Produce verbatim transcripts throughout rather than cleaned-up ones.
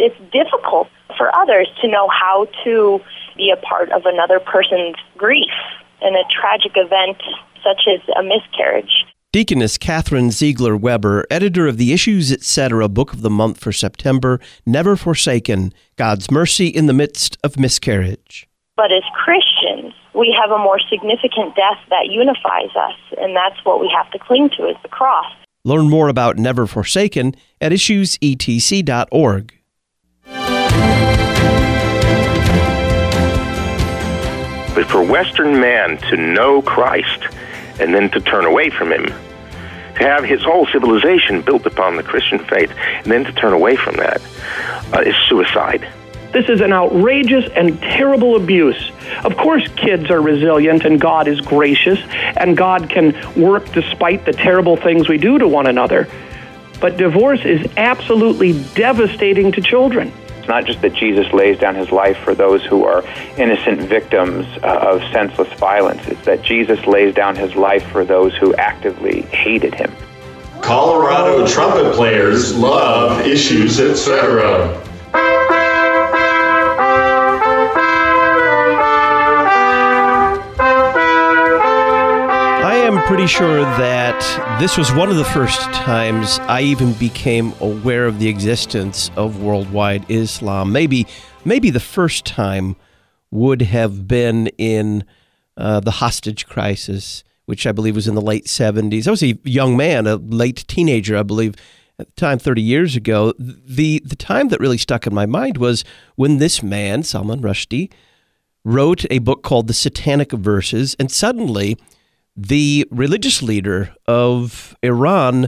it's difficult for others to know how to be a part of another person's grief in a tragic event such as a miscarriage. Deaconess Catherine Ziegler Weber, editor of the Issues Etc. Book of the Month for September, Never Forsaken, God's Mercy in the Midst of Miscarriage. But as Christians, we have a more significant death that unifies us, and that's what we have to cling to, is the cross. Learn more about Never Forsaken at issues e t c dot org. But for Western man to know Christ and then to turn away from him, to have his whole civilization built upon the Christian faith, and then to turn away from that, uh, is suicide. This is an outrageous and terrible abuse. Of course, kids are resilient and God is gracious and God can work despite the terrible things we do to one another. But divorce is absolutely devastating to children. It's not just that Jesus lays down his life for those who are innocent victims uh, of senseless violence. It's that Jesus lays down his life for those who actively hated him. Colorado trumpet players love Issues Etc. I'm pretty sure that this was one of the first times I even became aware of the existence of worldwide Islam. Maybe, maybe the first time would have been in uh, the hostage crisis, which I believe was in the late seventies. I was a young man, a late teenager, I believe, at the time, thirty years ago. The, the time that really stuck in my mind was when this man, Salman Rushdie, wrote a book called The Satanic Verses, and suddenly the religious leader of Iran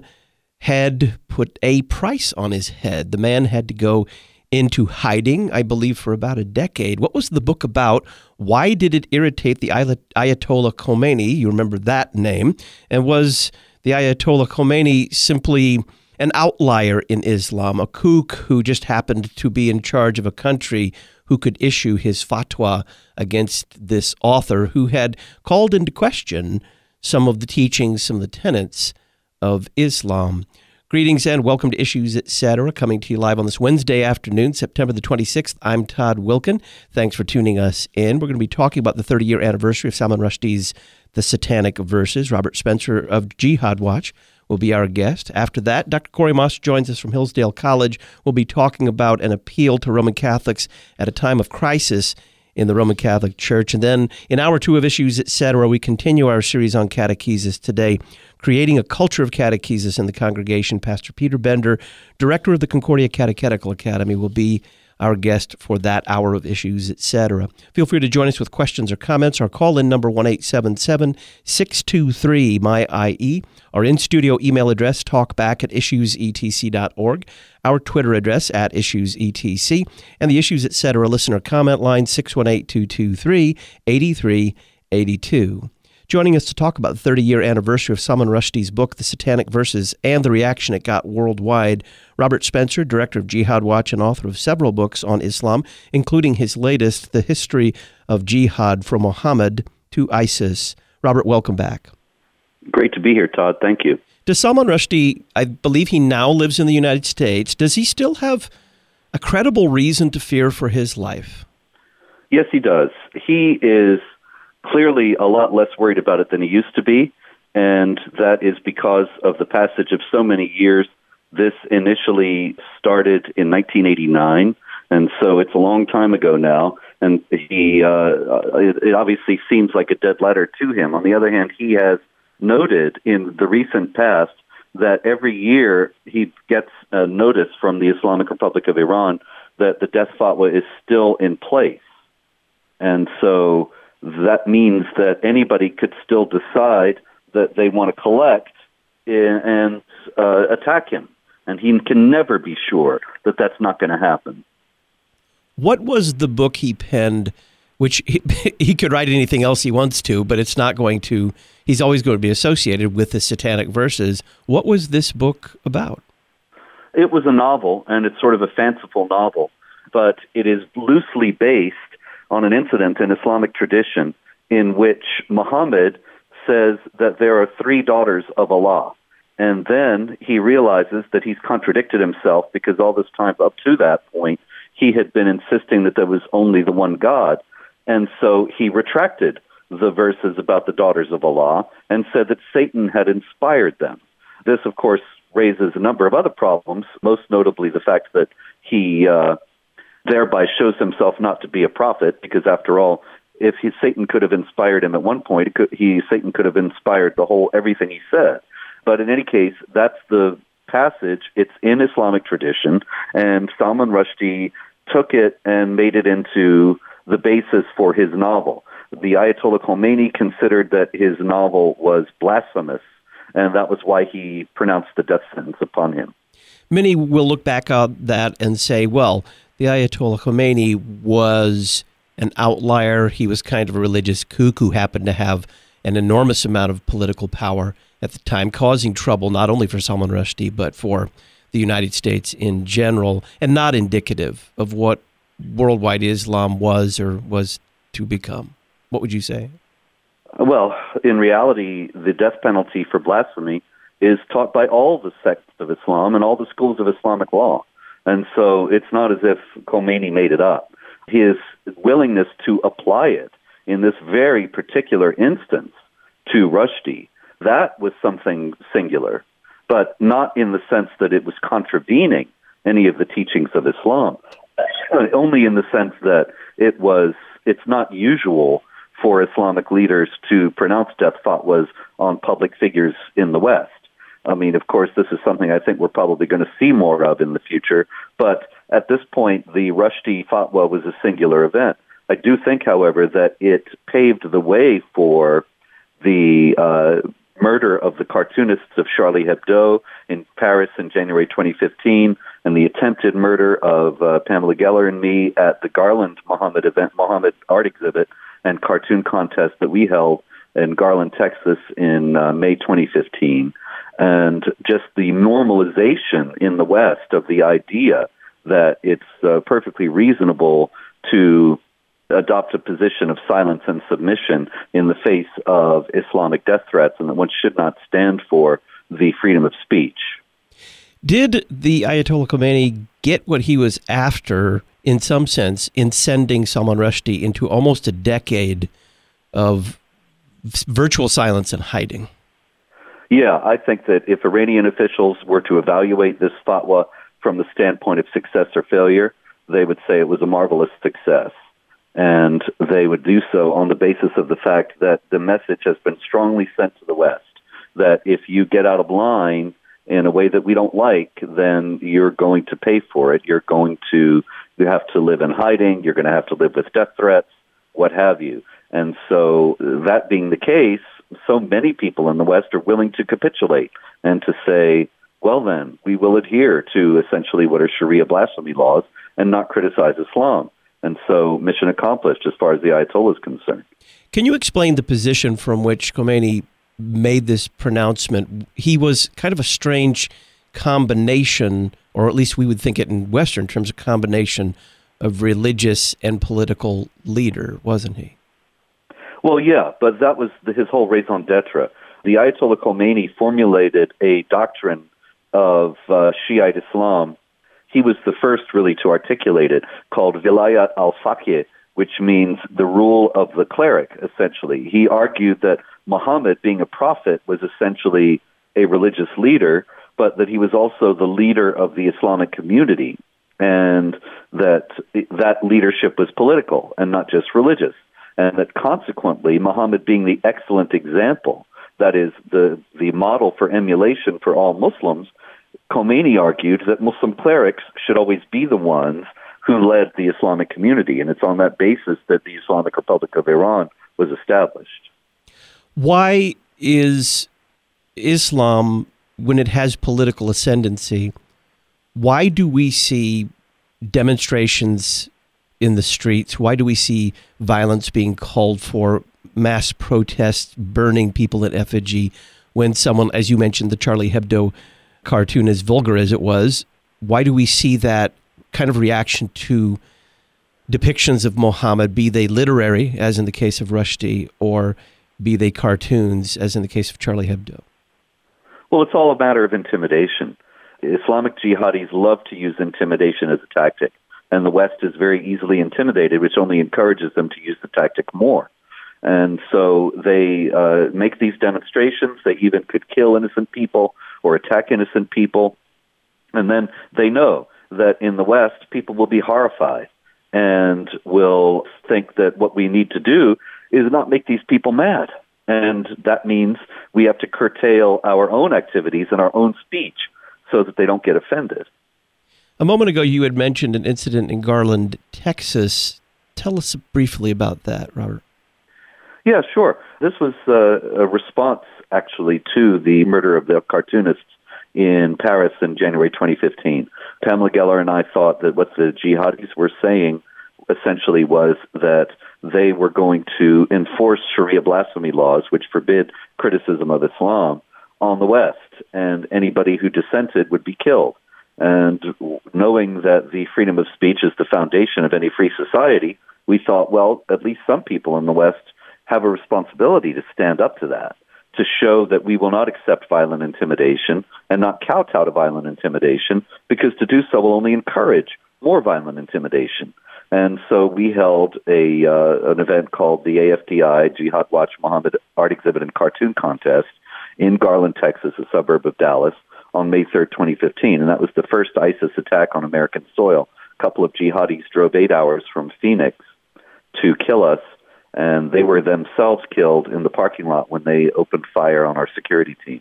had put a price on his head. The man had to go into hiding, I believe, for about a decade. What was the book about? Why did it irritate the Ayatollah Khomeini? You remember that name. And was the Ayatollah Khomeini simply an outlier in Islam, a kook who just happened to be in charge of a country who could issue his fatwa against this author who had called into question some of the teachings, some of the tenets of Islam? Greetings and welcome to Issues Etc., coming to you live on this Wednesday afternoon, September the twenty-sixth. I'm Todd Wilkin. Thanks for tuning us in. We're going to be talking about the thirty-year anniversary of Salman Rushdie's The Satanic Verses. Robert Spencer of Jihad Watch will be our guest. After that, Doctor Corey Moss joins us from Hillsdale College. We'll be talking about an appeal to Roman Catholics at a time of crisis in the Roman Catholic Church. And then in hour two of Issues Etc., we continue our series on catechesis today, creating a culture of catechesis in the congregation. Pastor Peter Bender, director of the Concordia Catechetical Academy, will be our guest for that hour of Issues Etc. Feel free to join us with questions or comments. Our call-in number one eight seven seven, six two three, M Y I E. Our in-studio email address, talkback at issues e t c dot org. Our Twitter address, at issues e t c. And the Issues Etc. listener comment line, six one eight, two two three, eight three eight two. Joining us to talk about the thirty-year anniversary of Salman Rushdie's book, The Satanic Verses, and the reaction it got worldwide, Robert Spencer, director of Jihad Watch and author of several books on Islam, including his latest, The History of Jihad from Muhammad to ISIS. Robert, welcome back. Great to be here, Todd. Thank you. Does Salman Rushdie, I believe he now lives in the United States, does he still have a credible reason to fear for his life? Yes, he does. He is clearly a lot less worried about it than he used to be, and that is because of the passage of so many years. This initially started in nineteen eighty-nine, and so it's a long time ago now, and he uh, it, it obviously seems like a dead letter to him. On the other hand, he has noted in the recent past that every year he gets a notice from the Islamic Republic of Iran that the death fatwa is still in place, and so that means that anybody could still decide that they want to collect and uh, attack him. And he can never be sure that that's not going to happen. What was the book he penned, which he, he could write anything else he wants to, but it's not going to, he's always going to be associated with the Satanic Verses. What was this book about? It was a novel, and it's sort of a fanciful novel, but it is loosely based on an incident in Islamic tradition in which Muhammad says that there are three daughters of Allah. And then he realizes that he's contradicted himself because all this time up to that point, he had been insisting that there was only the one God. And so he retracted the verses about the daughters of Allah and said that Satan had inspired them. This, of course, raises a number of other problems, most notably the fact that he uh, thereby shows himself not to be a prophet, because after all, if he, Satan could have inspired him at one point, it could, he Satan could have inspired the whole everything he said. But in any case, that's the passage. It's in Islamic tradition, and Salman Rushdie took it and made it into the basis for his novel. The Ayatollah Khomeini considered that his novel was blasphemous, and that was why he pronounced the death sentence upon him. Many will look back on that and say, well, the Ayatollah Khomeini was an outlier. He was kind of a religious kook who happened to have an enormous amount of political power at the time, causing trouble not only for Salman Rushdie, but for the United States in general, and not indicative of what worldwide Islam was or was to become. What would you say? Well, in reality, the death penalty for blasphemy is taught by all the sects of Islam and all the schools of Islamic law. And so it's not as if Khomeini made it up. His willingness to apply it in this very particular instance to Rushdie, that was something singular, but not in the sense that it was contravening any of the teachings of Islam, only in the sense that it was, it's not usual for Islamic leaders to pronounce death fatwas on public figures in the West. I mean, of course, this is something I think we're probably going to see more of in the future, but at this point, the Rushdie fatwa was a singular event. I do think, however, that it paved the way for the uh, murder of the cartoonists of Charlie Hebdo in Paris in January twenty fifteen, and the attempted murder of uh, Pamela Geller and me at the Garland Muhammad event, Muhammad art exhibit and cartoon contest that we held in Garland, Texas in uh, May twenty fifteen. And just the normalization in the West of the idea that it's uh, perfectly reasonable to adopt a position of silence and submission in the face of Islamic death threats, and that one should not stand for the freedom of speech. Did the Ayatollah Khomeini get what he was after, in some sense, in sending Salman Rushdie into almost a decade of virtual silence and hiding? Yeah, I think that if Iranian officials were to evaluate this fatwa from the standpoint of success or failure, they would say it was a marvelous success. And they would do so on the basis of the fact that the message has been strongly sent to the West, that if you get out of line in a way that we don't like, then you're going to pay for it. You're going to, you have to live in hiding. You're going to have to live with death threats, what have you. And so that being the case, so many people in the West are willing to capitulate and to say, well then, we will adhere to essentially what are Sharia blasphemy laws and not criticize Islam. And so mission accomplished as far as the Ayatollah is concerned. Can you explain the position from which Khomeini made this pronouncement? He was kind of a strange combination, or at least we would think it in Western terms, a combination of religious and political leader, wasn't he? Well, yeah, but that was the, his whole raison d'etre. The Ayatollah Khomeini formulated a doctrine of uh, Shiite Islam. He was the first really to articulate it, called Vilayat al-Faqih, which means the rule of the cleric, essentially. He argued that Muhammad, being a prophet, was essentially a religious leader, but that he was also the leader of the Islamic community, and that that leadership was political and not just religious. And that consequently, Muhammad being the excellent example, that is, the, the model for emulation for all Muslims, Khomeini argued that Muslim clerics should always be the ones who led the Islamic community. And it's on that basis that the Islamic Republic of Iran was established. Why is Islam, when it has political ascendancy, why do we see demonstrations in the streets? Why do we see violence being called for, mass protests, burning people in effigy, when someone, as you mentioned, the Charlie Hebdo cartoon, as vulgar as it was, why do we see that kind of reaction to depictions of Muhammad, be they literary, as in the case of Rushdie, or be they cartoons, as in the case of Charlie Hebdo? Well, it's all a matter of intimidation. Islamic jihadis love to use intimidation as a tactic. and the West is very easily intimidated, which only encourages them to use the tactic more. And so they uh, make these demonstrations. They even could kill innocent people or attack innocent people. And then they know that in the West, people will be horrified and will think that what we need to do is not make these people mad. And that means we have to curtail our own activities and our own speech so that they don't get offended. A moment ago, you had mentioned an incident in Garland, Texas. Tell us briefly about that, Robert. Yeah, sure. This was uh, a response, actually, to the murder of the cartoonists in Paris in January twenty fifteen. Pamela Geller and I thought that what the jihadis were saying essentially was that they were going to enforce Sharia blasphemy laws, which forbid criticism of Islam, on the West, and anybody who dissented would be killed. And knowing that the freedom of speech is the foundation of any free society, we thought, well, at least some people in the West have a responsibility to stand up to that, to show that we will not accept violent intimidation and not kowtow to violent intimidation, because to do so will only encourage more violent intimidation. And so we held a uh, an event called the A F D I Jihad Watch Muhammad Art Exhibit and Cartoon Contest in Garland, Texas, a suburb of Dallas, on May third, twenty fifteen. And that was the first ISIS attack on American soil. A couple of jihadis drove eight hours from Phoenix to kill us, and they were themselves killed in the parking lot when they opened fire on our security team.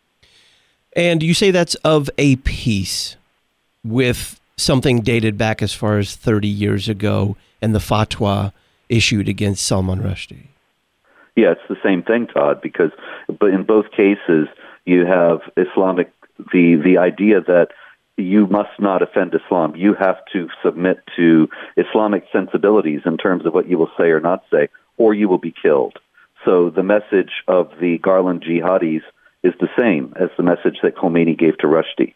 And you say that's of a piece with something dated back as far as thirty years ago and the fatwa issued against Salman Rushdie. Yeah, it's the same thing, Todd, because but in both cases you have Islamic, the, the idea that you must not offend Islam. You have to submit to Islamic sensibilities in terms of what you will say or not say, or you will be killed. So the message of the Garland jihadis is the same as the message that Khomeini gave to Rushdie.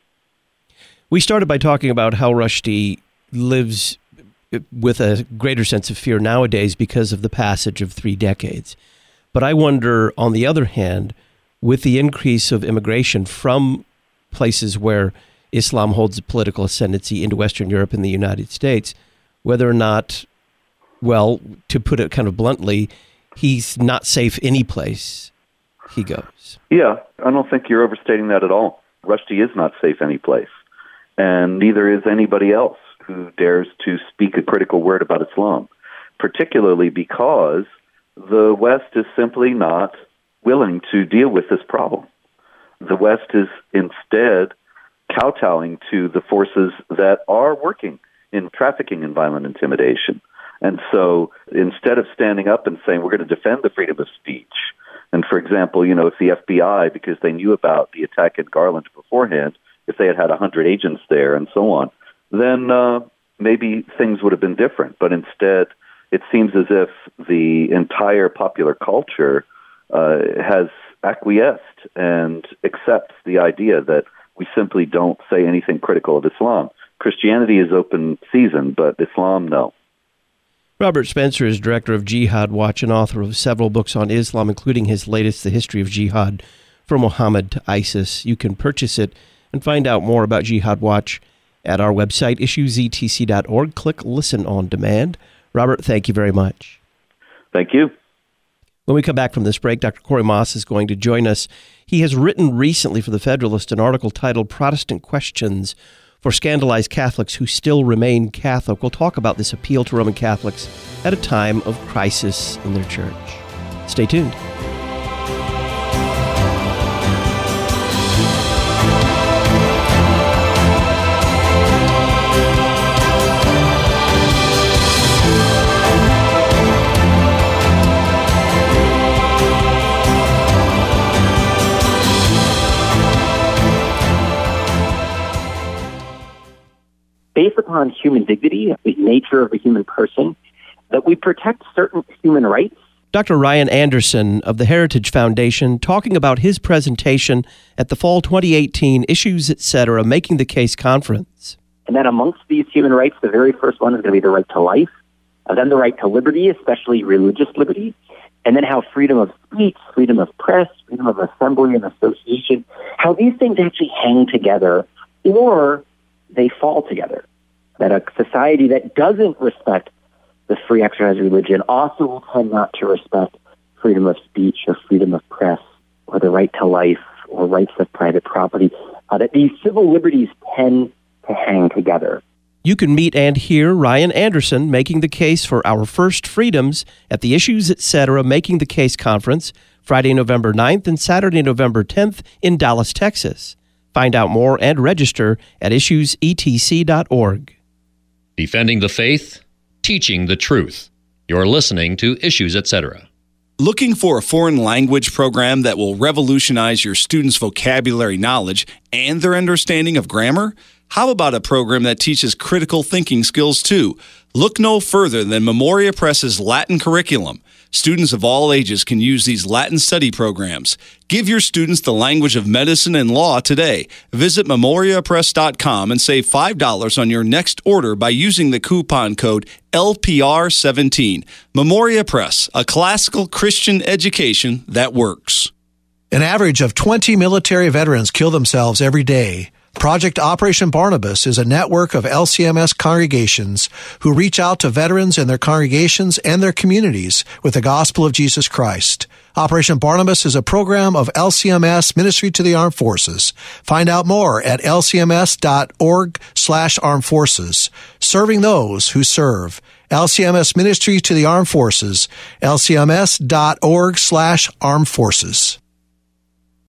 We started by talking about how Rushdie lives with a greater sense of fear nowadays because of the passage of three decades. But I wonder, on the other hand, with the increase of immigration from places where Islam holds a political ascendancy into Western Europe and the United States, whether or not, well, to put it kind of bluntly, he's not safe any place he goes. Yeah, I don't think you're overstating that at all. Rushdie is not safe any place, and neither is anybody else who dares to speak a critical word about Islam, particularly because the West is simply not willing to deal with this problem. The West is instead kowtowing to the forces that are working in trafficking and violent intimidation. And so instead of standing up and saying, we're going to defend the freedom of speech, and for example, you know, if the F B I, because they knew about the attack in Garland beforehand, if they had had one hundred agents there and so on, then uh, maybe things would have been different. But instead, it seems as if the entire popular culture uh, has acquiesced and accepts the idea that we simply don't say anything critical of Islam. Christianity is open season, but Islam, no. Robert Spencer is director of Jihad Watch and author of several books on Islam, including his latest, The History of Jihad, From Muhammad to ISIS. You can purchase it and find out more about Jihad Watch at our website, issues e t c dot org. Click Listen on Demand. Robert, thank you very much. Thank you. When we come back from this break, Doctor Corey Moss is going to join us. He has written recently for The Federalist an article titled Protestant Questions for Scandalized Catholics Who Still Remain Catholic. We'll talk about this appeal to Roman Catholics at a time of crisis in their church. Stay tuned. Based upon human dignity, the nature of a human person, that we protect certain human rights. Doctor Ryan Anderson of the Heritage Foundation talking about his presentation at the Fall twenty eighteen Issues, et cetera, Making the Case Conference. And then amongst these human rights, the very first one is going to be the right to life, and then the right to liberty, especially religious liberty, and then how freedom of speech, freedom of press, freedom of assembly and association, how these things actually hang together or they fall together. that a society that doesn't respect the free exercise of religion also will tend not to respect freedom of speech or freedom of press or the right to life or rights of private property, uh, that these civil liberties tend to hang together. You can meet and hear Ryan Anderson making the case for our first freedoms at the Issues Etc. Making the Case Conference, Friday, November ninth and Saturday, November tenth in Dallas, Texas. Find out more and register at issues e t c dot org. Defending the faith, teaching the truth. You're listening to Issues Etc. Looking for a foreign language program that will revolutionize your students' vocabulary knowledge and their understanding of grammar? How about a program that teaches critical thinking skills too? Look no further than Memoria Press's Latin curriculum. Students of all ages can use these Latin study programs. Give your students the language of medicine and law today. Visit memoria press dot com and save five dollars on your next order by using the coupon code L P R seventeen. Memoria Press, a classical Christian education that works. An average of twenty military veterans kill themselves every day. Project Operation Barnabas is a network of L C M S congregations who reach out to veterans and their congregations and their communities with the gospel of Jesus Christ. Operation Barnabas is a program of L C M S Ministry to the Armed Forces. Find out more at l c m s dot org slash armed forces. Serving those who serve. L C M S Ministry to the Armed Forces. l c m s dot org slash armed forces.